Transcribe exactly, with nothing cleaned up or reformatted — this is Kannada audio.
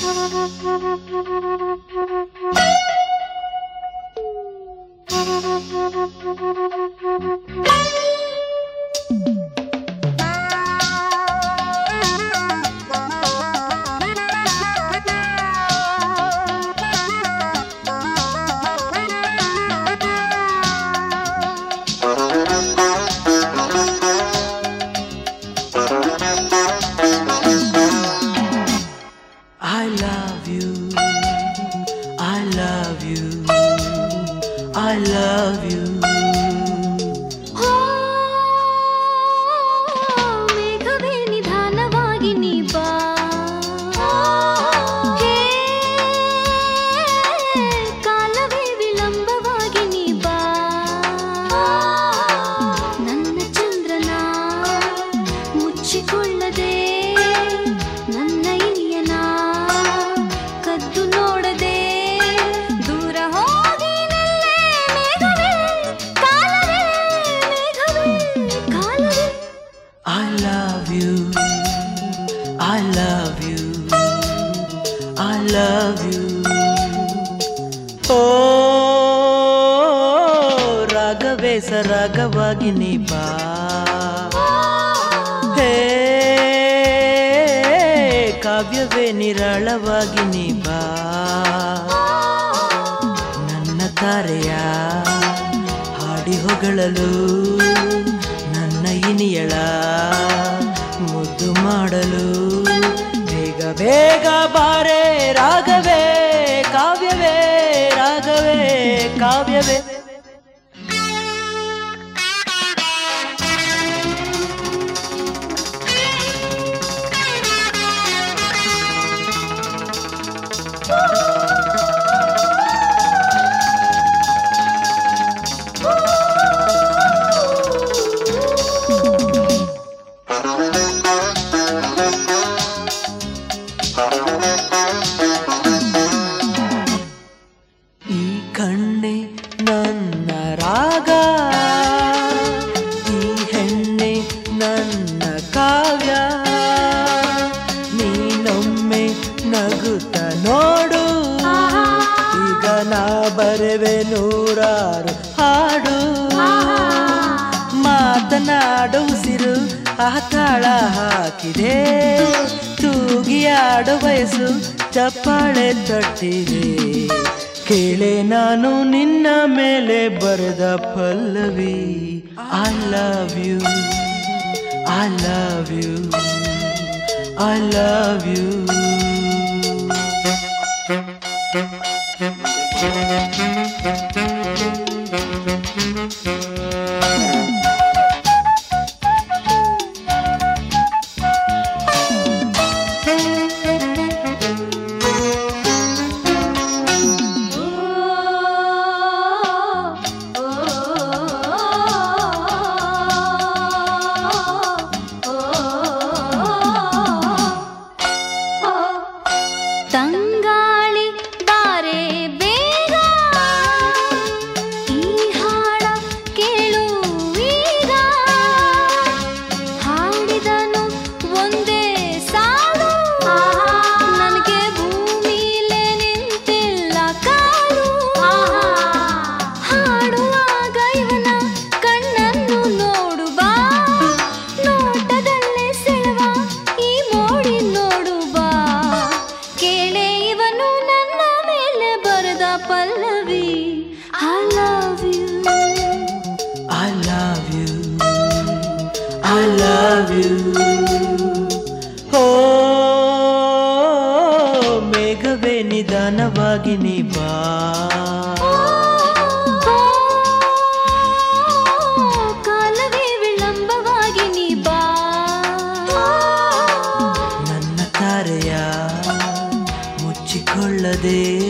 ಸರಾಗವಾಗಿ ನೀ ಬಾ ಹೇ ಕಾವ್ಯವೇ ನಿರಾಳವಾಗಿ ನೀ ಬಾ ನನ್ನ ತಾರೆಯ ಹಾಡಿ ಹೊಗಳಲು ನನ್ನ ಇನಿಯಳ ಮುದ್ದು ಮಾಡಲು ಬೇಗ ಬೇಗ ಬಾರೆ ರಾಗವೇ ಕಾವ್ಯವೇ ರಾಗವೇ ಕಾವ್ಯವೇ ಬರೆವೆ ನೂರಾರು ಹಾಡು ಮಾತನಾಡು ಉಸಿರು ಆತಾಳ ಹಾಕಿದೆ ತೂಗಿಯಾಡು ಬಯಸು ಚಪ್ಪಾಳೆ ತಟ್ಟಿದೆ ಕೇಳೆ ನಾನು ನಿನ್ನ ಮೇಲೆ ಬರೆದ ಪಲ್ಲವಿ I love you I love you I love you I love you. Oh, ಮೇಘವೇ ನಿಧಾನವಾಗಿ ನೀ ಬಾ ಕಾಲವೇ ವಿಳಂಬವಾಗಿ ನೀ ಬಾ ನನ್ನ ತಾರೆಯ ಮುಚ್ಚಿಕೊಳ್ಳದೆ